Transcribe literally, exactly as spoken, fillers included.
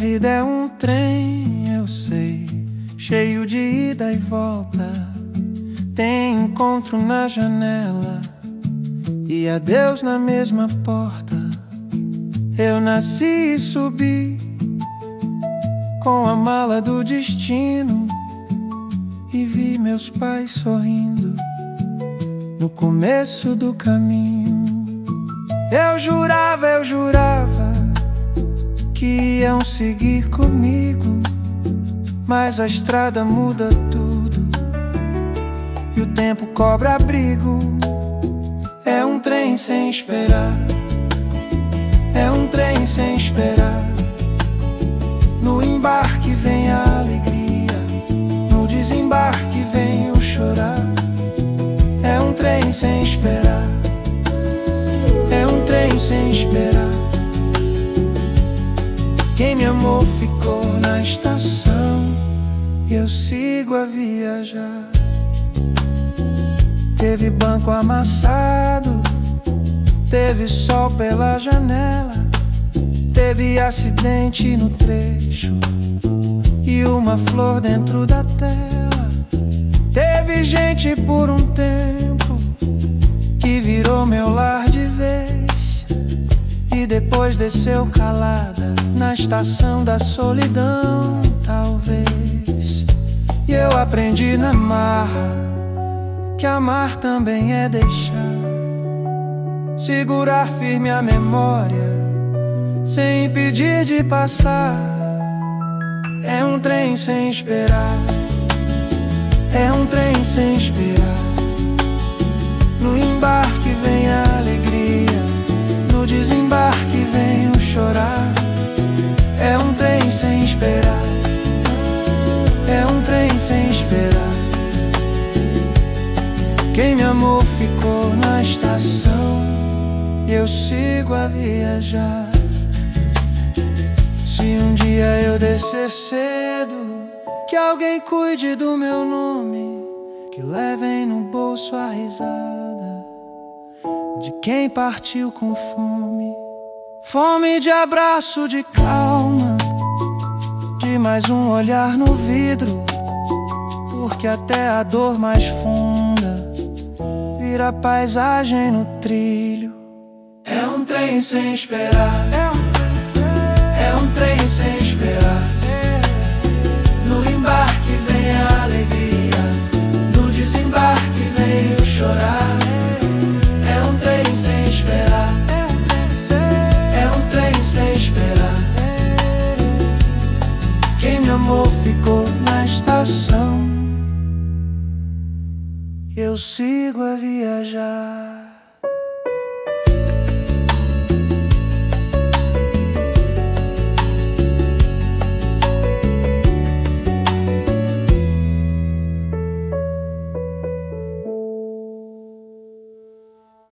vida é um trem, eu sei, cheio de ida e volta. Tem encontro na janela e adeus na mesma porta. Eu nasci e subi com a mala do destino e vi meus pais sorrindo no começo do caminho. Eu jurava, eu jurava que iam seguir comigo, mas a estrada muda tudo e o tempo cobra abrigo. É um trem sem esperar, é um trem sem esperar. No embarque vem a alegria, no desembarque vem o chorar. É um trem sem esperar, é um trem sem esperar. Quem me amou ficou na estação e eu sigo a viajar. Teve banco amassado, teve sol pela janela, teve acidente no trecho e uma flor dentro da tela. Teve gente por um tempo que virou meu lar de vez e depois desceu calada na estação da solidão, talvez. E eu aprendi na marra que amar também é deixar, segurar firme a memória sem impedir de passar. É um trem sem esperar, é um trem sem esperar. No embarque vem a alegria, no desembarque vem o chorar. É um trem sem esperar, é um trem sem esperar. Quem me amou ficou na estação e eu sigo a viajar. Se um dia eu descer cedo, que alguém cuide do meu nome, que levem no bolso a risada de quem partiu com fome. Fome de abraço, de calma, de mais um olhar no vidro, porque até a dor mais funda vira paisagem no trilho. É um trem sem esperar, é um trem sem, é um trem sem esperar. No embarque vem a alegria, no desembarque vem o chorar. É um trem sem esperar, é um trem sem esperar. Quem me amou ficou na estação, eu sigo a viajar.